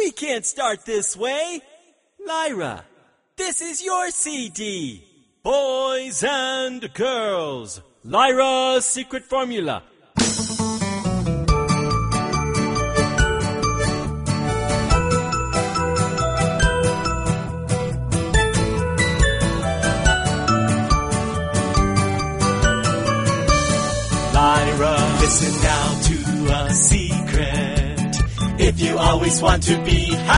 We can't start this way. Lyra, this is your CD. Boys and girls, Lyra's secret formula. Lyra, listen now to a secret. If you always want to be